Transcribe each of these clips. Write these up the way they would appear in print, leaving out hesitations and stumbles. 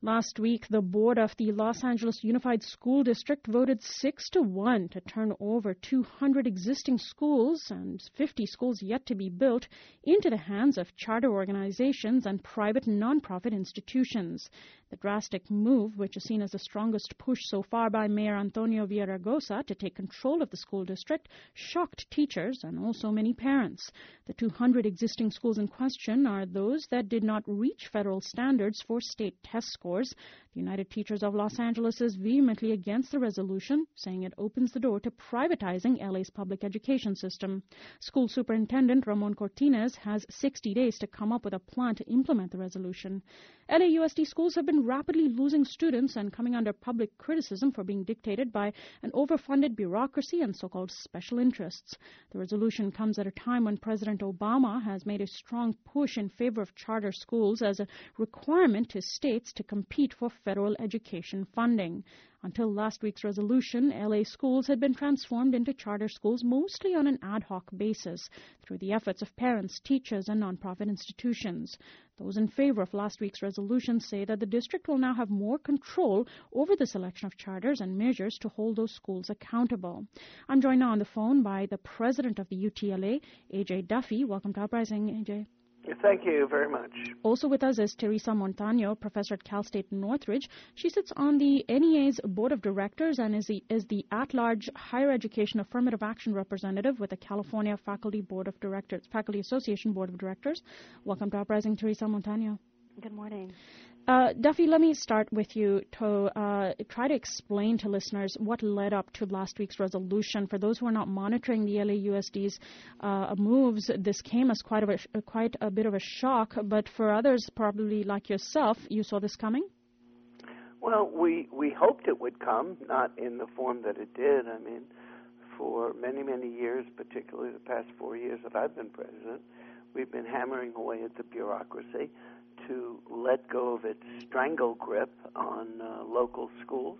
Last week, the board of the Los Angeles Unified School District voted 6-1 to turn over 200 existing schools and 50 schools yet to be built into the hands of charter organizations and private nonprofit institutions. The drastic move, which is seen as the strongest push so far by Mayor Antonio Villaraigosa to take control of the school district, shocked teachers and also many parents. The 200 existing schools in question are those that did not reach federal standards for state test scores. The United Teachers of Los Angeles is vehemently against the resolution, saying it opens the door to privatizing LA's public education system. School Superintendent Ramon Cortines has 60 days to come up with a plan to implement the resolution. LAUSD schools have been rapidly losing students and coming under public criticism for being dictated by an overfunded bureaucracy and so-called special interests. The resolution comes at a time when President Obama has made a strong push in favor of charter schools as a requirement to states to compete for federal education funding. Until last week's resolution, LA schools had been transformed into charter schools mostly on an ad hoc basis through the efforts of parents, teachers, and nonprofit institutions. Those in favor of last week's resolution say that the district will now have more control over the selection of charters and measures to hold those schools accountable. I'm joined now on the phone by the president of the UTLA, AJ Duffy. Welcome to Uprising, AJ. Thank you very much. Also with us is Teresa Montano, professor at Cal State Northridge. She sits on the NEA's board of directors and is the at-large higher education affirmative action representative with the California Faculty Association Board of Directors. Welcome to Uprising, Teresa Montano. Good morning. Duffy, let me start with you to try to explain to listeners what led up to last week's resolution. For those who are not monitoring the LAUSD's moves, this came as quite a bit of a shock, but for others, probably like yourself, you saw this coming? Well, we hoped it would come, not in the form that it did. I mean, for many, many years, particularly the past 4 years that I've been president, we've been hammering away at the bureaucracy to let go of its strangle grip on local schools.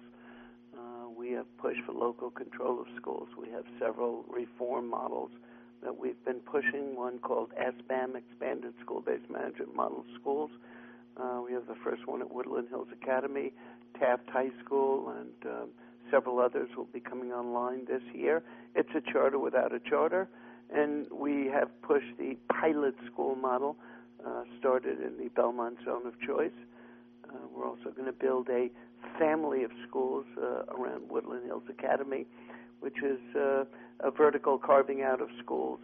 We have pushed for local control of schools. We have several reform models that we've been pushing, one called SBAM, Expanded School-Based Management Model Schools. We have the first one at Woodland Hills Academy, Taft High School, and several others will be coming online this year. It's a charter without a charter, and we have pushed the pilot school model, started in the Belmont Zone of Choice. We're also going to build a family of schools around Woodland Hills Academy, which is a vertical carving out of schools,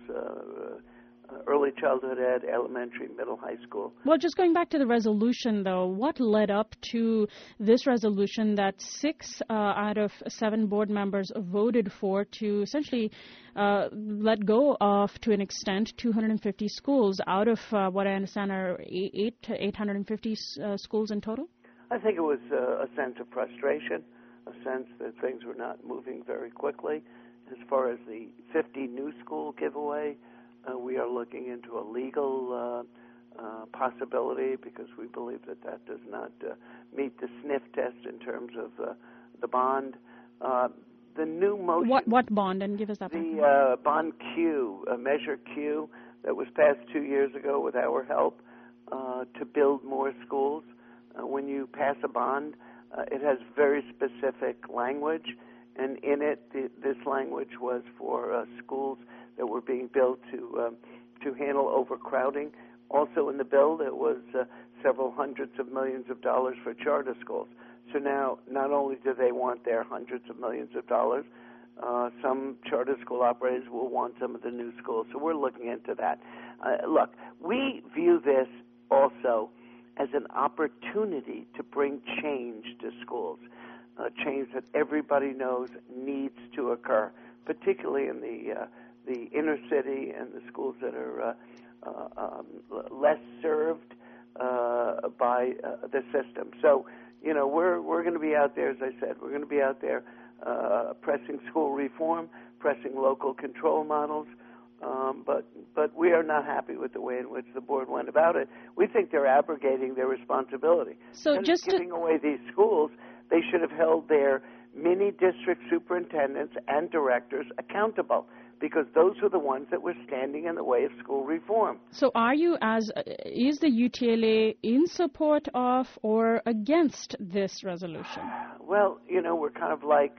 early childhood ed, elementary, middle, high school. Well, just going back to the resolution, though, what led up to this resolution that 6 out of 7 board members voted for to essentially let go of, to an extent, 250 schools out of what I understand are 850 schools in total? I think it was a sense of frustration, a sense that things were not moving very quickly. As far as the 50 new school giveaway, we are looking into a legal possibility because we believe that does not meet the sniff test in terms of the bond. The new motion... What bond? And give us that. The bond Q, Measure Q, that was passed 2 years ago with our help to build more schools. When you pass a bond, it has very specific language, and in it, this language was for schools that were being built to handle overcrowding. Also in the bill, there was several hundreds of millions of dollars for charter schools. So now, not only do they want their hundreds of millions of dollars, some charter school operators will want some of the new schools. So we're looking into that. Look, we view this also as an opportunity to bring change to schools, change that everybody knows needs to occur, particularly in the inner city and the schools that are less served by the system. So, you know, we're going to be out there, as I said, we're going to be out there pressing school reform, pressing local control models, but we are not happy with the way in which the board went about it. We think they're abrogating their responsibility. So and just giving away these schools, they should have held their mini district superintendents and directors accountable. because those were the ones that were standing in the way of school reform. So is the UTLA in support of or against this resolution? Well, we're kind of like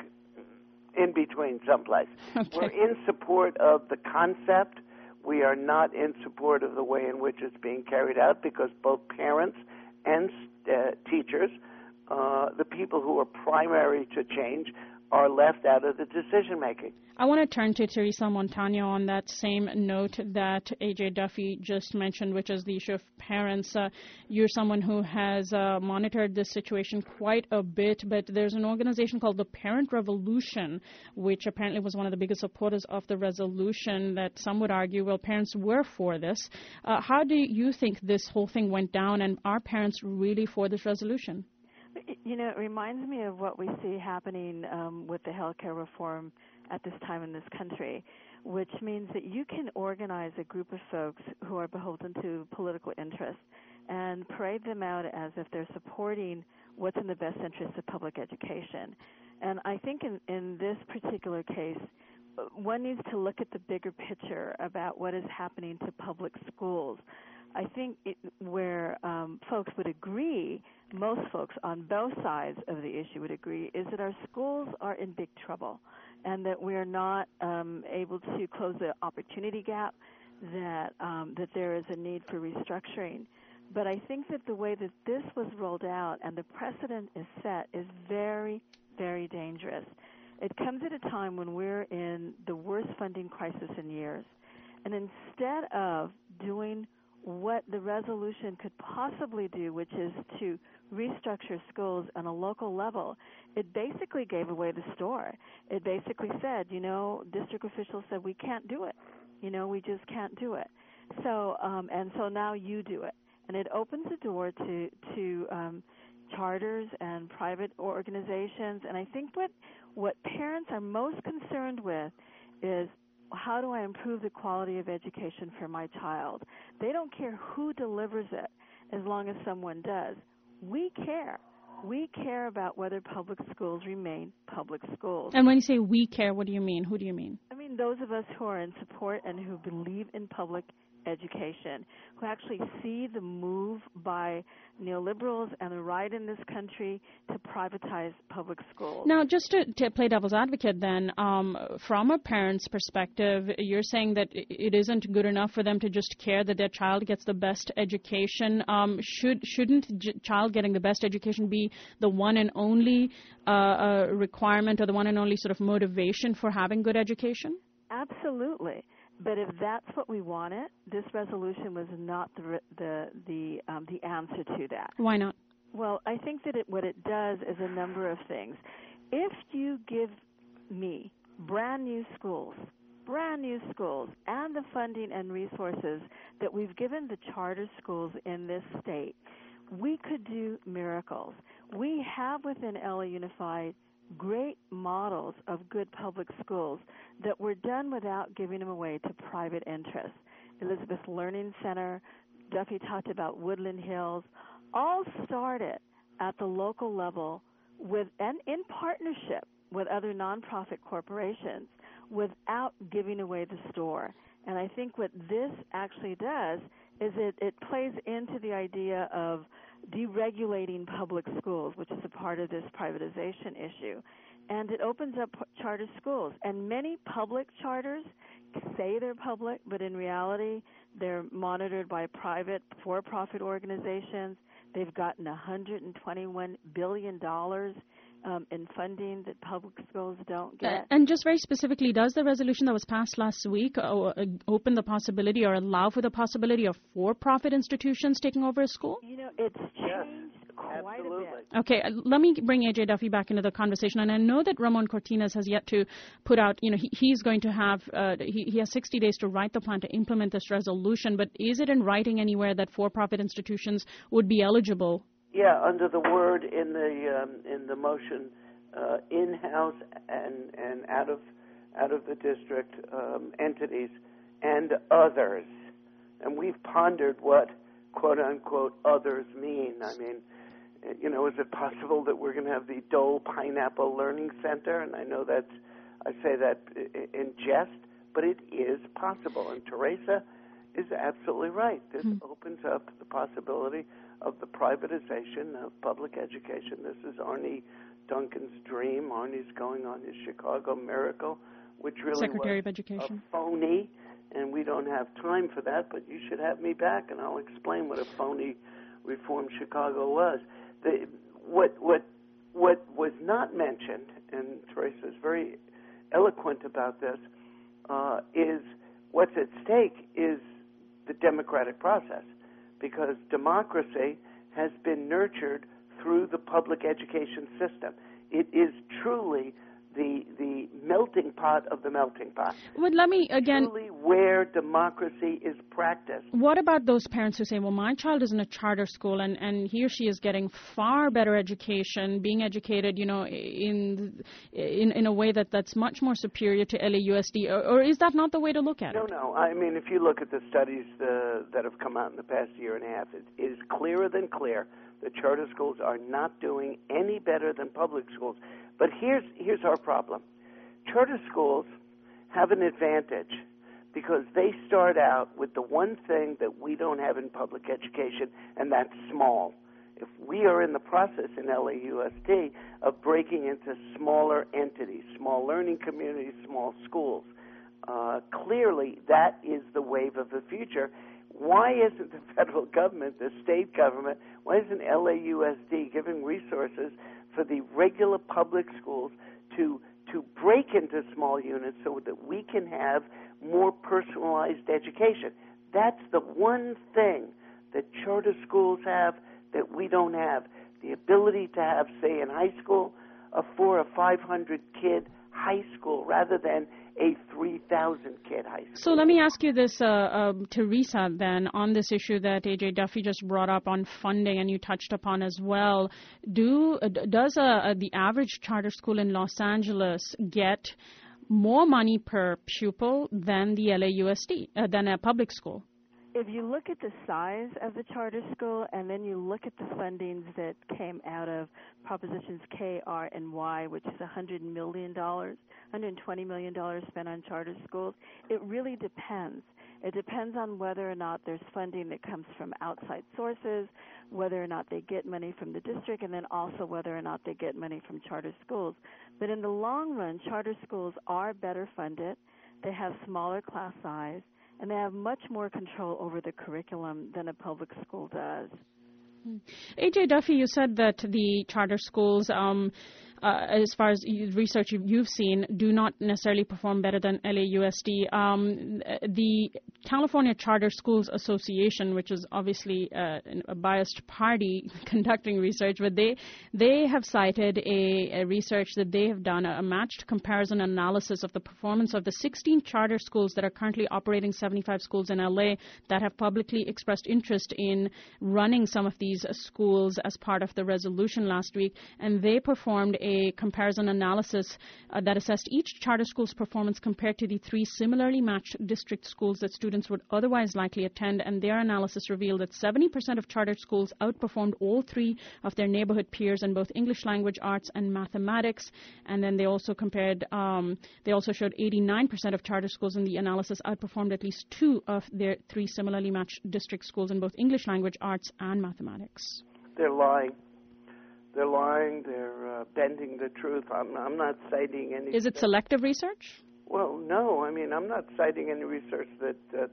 in between someplace. Okay. We're in support of the concept. We are not in support of the way in which it's being carried out, because both parents and teachers, the people who are primary to change, are left out of the decision-making. I want to turn to Teresa Montano on that same note that A.J. Duffy just mentioned, which is the issue of parents. You're someone who has monitored this situation quite a bit, but there's an organization called the Parent Revolution, which apparently was one of the biggest supporters of the resolution, that some would argue, well, parents were for this. How do you think this whole thing went down, and are parents really for this resolution? It reminds me of what we see happening with the healthcare reform at this time in this country, which means that you can organize a group of folks who are beholden to political interests and parade them out as if they're supporting what's in the best interest of public education. And I think in this particular case, one needs to look at the bigger picture about what is happening to public schools. I think where folks would agree, most folks on both sides of the issue would agree, is that our schools are in big trouble and that we are not able to close the opportunity gap, that there is a need for restructuring. But I think that the way that this was rolled out and the precedent is set is very, very dangerous. It comes at a time when we're in the worst funding crisis in years. And instead of doing what the resolution could possibly do, which is to restructure schools on a local level, it basically gave away the store. It basically said, district officials said, we can't do it. We just can't do it. So, and so now you do it. And it opens the door to charters and private organizations. And I think what parents are most concerned with is, how do I improve the quality of education for my child? They don't care who delivers it as long as someone does. We care. We care about whether public schools remain public schools. And when you say we care, what do you mean? Who do you mean? I mean those of us who are in support and who believe in public education, who actually see the move by neoliberals and the right in this country to privatize public schools. Now, just to play devil's advocate then, from a parent's perspective, you're saying that it isn't good enough for them to just care that their child gets the best education. Shouldn't child getting the best education be the one and only requirement, or the one and only sort of motivation for having good education? Absolutely. But if that's what we wanted, this resolution was not the answer to that. Why not? Well, I think that what it does is a number of things. If you give me brand new schools, and the funding and resources that we've given the charter schools in this state, we could do miracles. We have within LA Unified great models of good public schools that were done without giving them away to private interests. Elizabeth Learning Center, Duffy talked about Woodland Hills, all started at the local level and in partnership with other nonprofit corporations without giving away the store. And I think what this actually does is it plays into the idea of deregulating public schools, which is a part of this privatization issue. And it opens up charter schools. And many public charters say they're public, but in reality, they're monitored by private for-profit organizations. They've gotten $121 billion in funding that public schools don't get. And just very specifically, does the resolution that was passed last week open the possibility or allow for the possibility of for-profit institutions taking over a school? It's changed quite a bit. Okay, let me bring A.J. Duffy back into the conversation. And I know that Ramon Cortines has yet to put out, he's going to have, he has 60 days to write the plan to implement this resolution. But is it in writing anywhere that for-profit institutions would be eligible? Yeah, under the word in the motion, in-house and out of the district entities and others. And we've pondered what quote unquote others mean. I mean, is it possible that we're going to have the Dole Pineapple Learning Center? And I know I say that in jest, but it is possible. And Teresa is absolutely right. This opens up the possibility of the privatization of public education. This is Arne Duncan's dream. Arne's going on his Chicago miracle, which really Secretary was of Education. a phony, and we don't have time for that, but you should have me back, and I'll explain what a phony Reform Chicago was. What was not mentioned, and Teresa is very eloquent about this, is what's at stake is the democratic process, because democracy has been nurtured through the public education system. It is truly the melting pot of the melting pot. But let me again... Truly where democracy is practiced. What about those parents who say, well, my child is in a charter school and he or she is getting far better education, being educated, you know, in a way that's much more superior to LAUSD, or is that not the way to look at it? No. I mean, if you look at the studies that have come out in the past year and a half, it is clearer than clear that charter schools are not doing any better than public schools. But here's our problem. Charter schools have an advantage because they start out with the one thing that we don't have in public education, and that's small. If we are in the process in LAUSD of breaking into smaller entities, small learning communities, small schools, clearly that is the wave of the future. Why isn't the federal government, the state government, why isn't LAUSD giving resources for the regular public schools to break into small units so that we can have more personalized education? That's the one thing that charter schools have that we don't have. The ability to have, say, in high school, a 400 or 500 kid high school rather than a 3,000 kid high school. So let me ask you this, Teresa, then, on this issue that A.J. Duffy just brought up on funding and you touched upon as well. Does the average charter school in Los Angeles get more money per pupil than the LAUSD, than a public school? If you look at the size of the charter school and then you look at the fundings that came out of Propositions K, R, and Y, which is $120 million spent on charter schools, it really depends. It depends on whether or not there's funding that comes from outside sources, whether or not they get money from the district, and then also whether or not they get money from charter schools. But in the long run, charter schools are better funded. They have smaller class size, and they have much more control over the curriculum than a public school does. A.J. Duffy, you said that the charter schools, as far as research you've seen, do not necessarily perform better than LAUSD. The California Charter Schools Association, which is obviously a biased party conducting research, but they have cited a research that they have done, a matched comparison analysis of the performance of the 16 charter schools that are currently operating 75 schools in LA that have publicly expressed interest in running some of these schools as part of the resolution last week, and they performed a comparison analysis that assessed each charter school's performance compared to the 3 similarly matched district schools that students would otherwise likely attend, and their analysis revealed that 70% of charter schools outperformed all 3 of their neighborhood peers in both English language arts and mathematics. And then they also compared, they also showed 89% of charter schools in the analysis outperformed at least 2 of their 3 similarly matched district schools in both English language arts and mathematics. They're lying. They're lying. They're bending the truth. I'm not citing any. Is it selective research? Well, no. I mean, I'm not citing any research that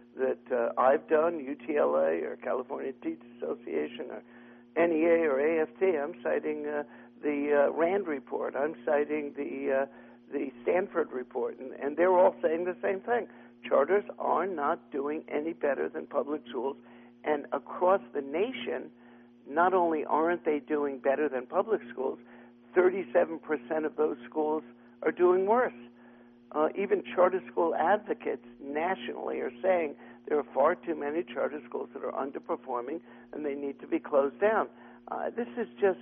I've done, UTLA or California Teachers Association or NEA or AFT. I'm citing the RAND report. I'm citing the Stanford report, and they're all saying the same thing. Charters are not doing any better than public schools, and across the nation, not only aren't they doing better than public schools, 37% of those schools are doing worse. Even charter school advocates nationally are saying there are far too many charter schools that are underperforming and they need to be closed down. This is just,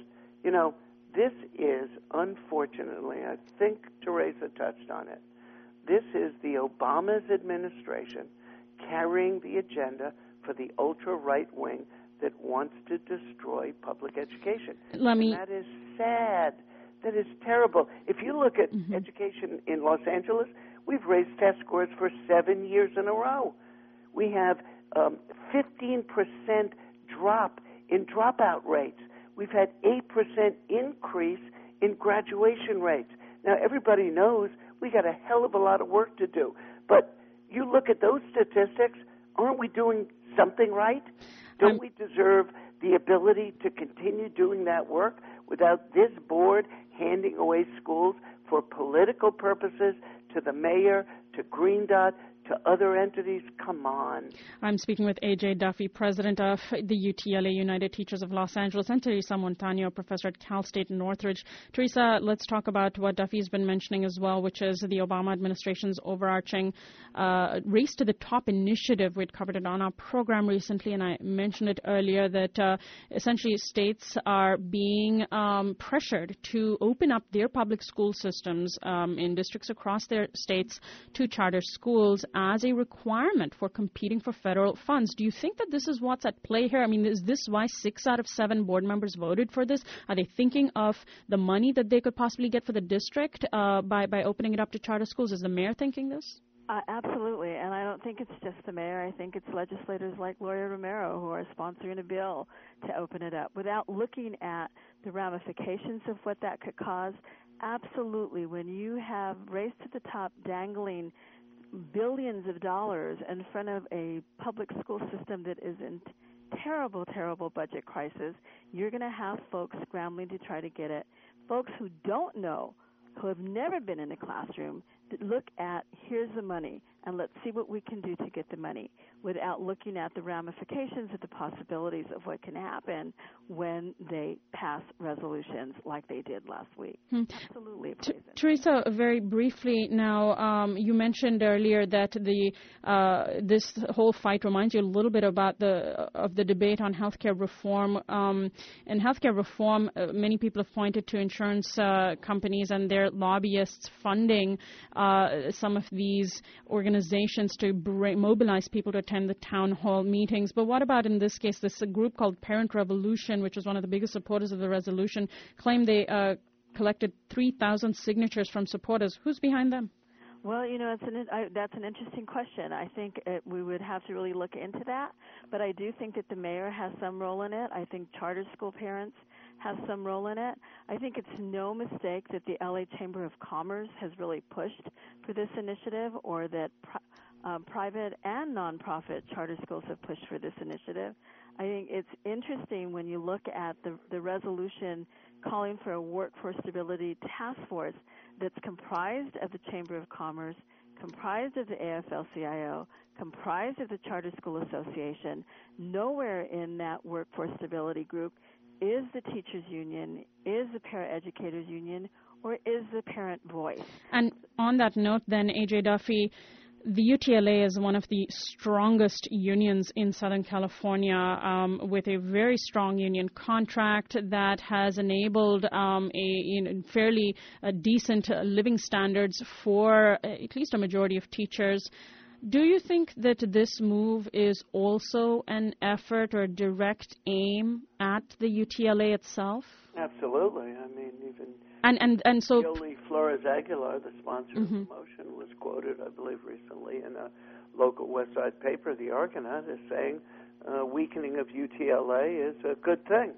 this is, unfortunately, I think Teresa touched on it, this is the Obama's administration carrying the agenda for the ultra-right wing that wants to destroy public education. And that is sad. that is terrible. If you look at education in Los Angeles, we've raised test scores for 7 years in a row. We have 15% drop in dropout rates. We've had 8% increase in graduation rates. Now, everybody knows we got a hell of a lot of work to do. But you look at those statistics, aren't we doing something right? Don't we deserve the ability to continue doing that work without this board handing away schools for political purposes to the mayor, to Green Dot, to other entities? Come on. I'm speaking with A.J. Duffy, president of the UTLA, United Teachers of Los Angeles, and Teresa Montano, professor at Cal State Northridge. Teresa, let's talk about what Duffy's been mentioning as well, which is the Obama administration's overarching Race to the Top initiative. We'd covered it on our program recently, and I mentioned it earlier that essentially states are being pressured to open up their public school systems in districts across their states to charter schools as a requirement for competing for federal funds. Do you think that this is what's at play here? I mean, is this why 6 out of 7 board members voted for this? Are they thinking of the money that they could possibly get for the district by opening it up to charter schools? Is the mayor thinking this? Absolutely, and I don't think it's just the mayor. I think it's legislators like Gloria Romero who are sponsoring a bill to open it up without looking at the ramifications of what that could cause. Absolutely, when you have Race to the Top dangling billions of dollars in front of a public school system that is in terrible, terrible budget crisis, you're going to have folks scrambling to try to get it. Folks who don't know, who have never been in a classroom, that look at, here's the money, and let's see what we can do to get the money, without looking at the ramifications of the possibilities of what can happen when they pass resolutions like they did last week. Absolutely. Teresa, very briefly now, you mentioned earlier that this whole fight reminds you a little bit about the debate on healthcare reform. In healthcare reform, many people have pointed to insurance companies and their lobbyists funding some of these organizations to mobilize people to attend the town hall meetings. But what about in this case, this group called Parent Revolution, which was one of the biggest supporters of the resolution, claimed they collected 3,000 signatures from supporters. Who's behind them? Well, that's an interesting question. I think we would have to really look into that. But I do think that the mayor has some role in it. I think charter school parents have some role in it. I think it's no mistake that the LA Chamber of Commerce has really pushed for this initiative, or that private and nonprofit charter schools have pushed for this initiative. I think it's interesting when you look at the resolution calling for a workforce stability task force that's comprised of the Chamber of Commerce, comprised of the AFL-CIO, comprised of the Charter School Association. Nowhere in that workforce stability group is the teachers union, is the paraeducators union, or is the parent voice. And on that note then, A.J. Duffy, the UTLA is one of the strongest unions in Southern California, with a very strong union contract that has enabled fairly decent living standards for at least a majority of teachers. Do you think that this move is also an effort or direct aim at the UTLA itself? Absolutely. I mean, even and so Yoli Flores Aguilar, the sponsor of the motion, was quoted, I believe, recently in a local West Side paper, the Argonaut, as saying weakening of UTLA is a good thing.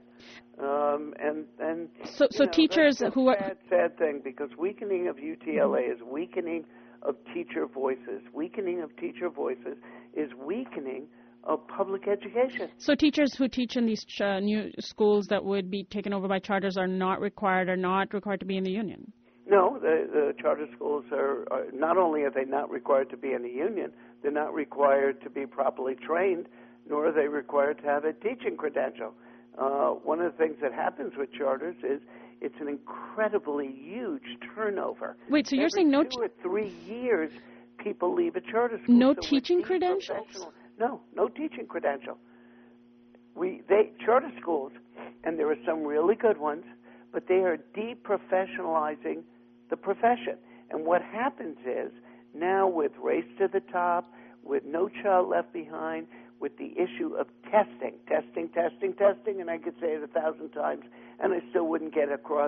So teachers that's who are sad thing, because weakening of UTLA is weakening of teacher voices. Weakening of teacher voices is weakening of public education. So teachers who teach in these new schools that would be taken over by charters are not required to be in the union? No, the charter schools are not only are they not required to be in the union, they're not required to be properly trained, nor are they required to have a teaching credential. One of the things that happens with charters is it's an incredibly huge turnover. Wait, so you're saying no 2 or 3 years people leave a charter school. No teaching credentials? No teaching credential. Charter schools, and there are some really good ones, but they are deprofessionalizing the profession. And what happens is, now with Race to the Top, with No Child Left Behind, with the issue of testing, and I could say it 1,000 times, and I still wouldn't get across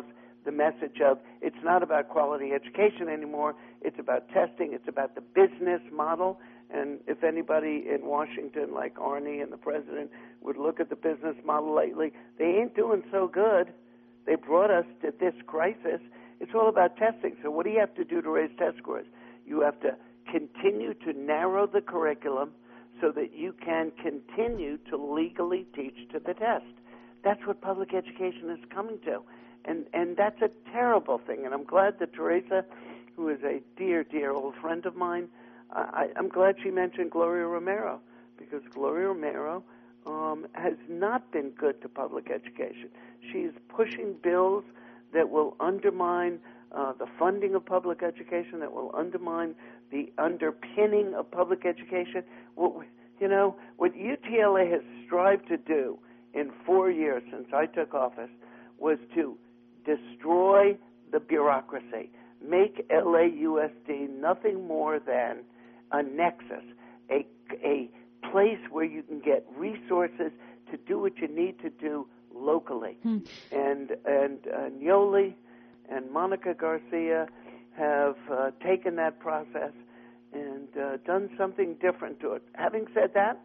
the message of it's not about quality education anymore, it's about testing, it's about the business model. And if anybody in Washington, like Arnie and the president, would look at the business model lately, they ain't doing so good. They brought us to this crisis. It's all about testing. So what do you have to do to raise test scores? You have to continue to narrow the curriculum so that you can continue to legally teach to the test. That's what public education is coming to. And that's a terrible thing. And I'm glad that Teresa, who is a dear, dear old friend of mine, I'm glad she mentioned Gloria Romero, because Gloria Romero has not been good to public education. She's pushing bills that will undermine the funding of public education, that will undermine the underpinning of public education. What UTLA has strived to do in 4 years since I took office was to destroy the bureaucracy, make LAUSD nothing more than a nexus, a place where you can get resources to do what you need to do locally. And Nioli and Monica Garcia have taken that process and done something different to it. Having said that,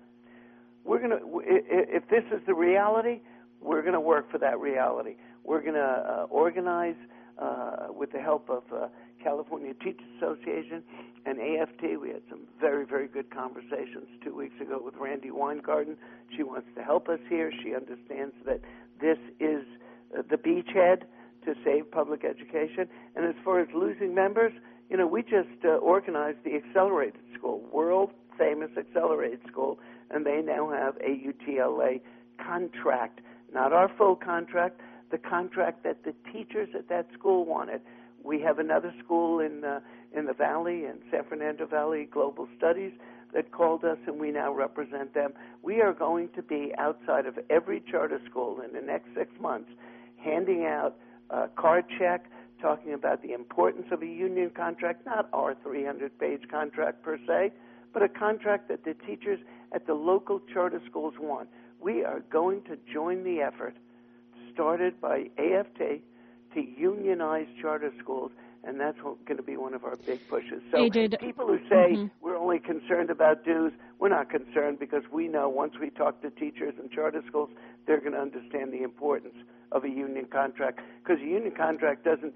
if this is the reality, we're going to work for that reality. We're going to organize with the help of California Teachers Association and AFT. We had some very, very good conversations 2 weeks ago with Randy Weingarten. She wants to help us here. She understands that this is the beachhead to save public education. And as far as losing members, we just organized the Accelerated School, world-famous Accelerated School, and they now have a UTLA contract, not our full contract, the contract that the teachers at that school wanted. We have another school in the Valley, in San Fernando Valley, Global Studies, that called us, and we now represent them. We are going to be outside of every charter school in the next 6 months, handing out a card check, talking about the importance of a union contract, not our 300-page contract per se, but a contract that the teachers at the local charter schools want. We are going to join the effort started by AFT to unionize charter schools, and that's going to be one of our big pushes. So people who say we're only concerned about dues, we're not concerned, because we know once we talk to teachers in charter schools, they're going to understand the importance of a union contract, because a union contract doesn't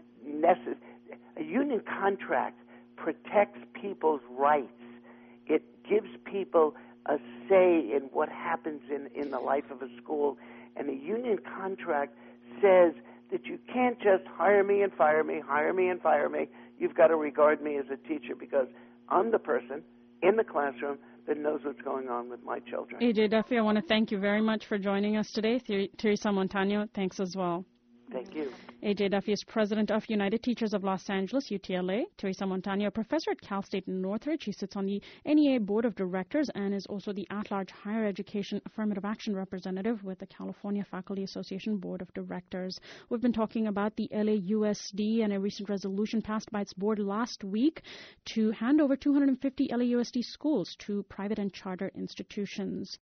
a union contract protects people's rights. It gives people a say in what happens in the life of a school, and a union contract says that you can't just hire me and fire me, hire me and fire me. You've got to regard me as a teacher, because I'm the person in the classroom that knows what's going on with my children. A.J. Duffy, I want to thank you very much for joining us today. Teresa Montano, thanks as well. Thank you. A.J. Duffy is president of United Teachers of Los Angeles, UTLA. Teresa Montano, a professor at Cal State Northridge. She sits on the NEA Board of Directors and is also the at-large higher education affirmative action representative with the California Faculty Association Board of Directors. We've been talking about the LAUSD and a recent resolution passed by its board last week to hand over 250 LAUSD schools to private and charter institutions.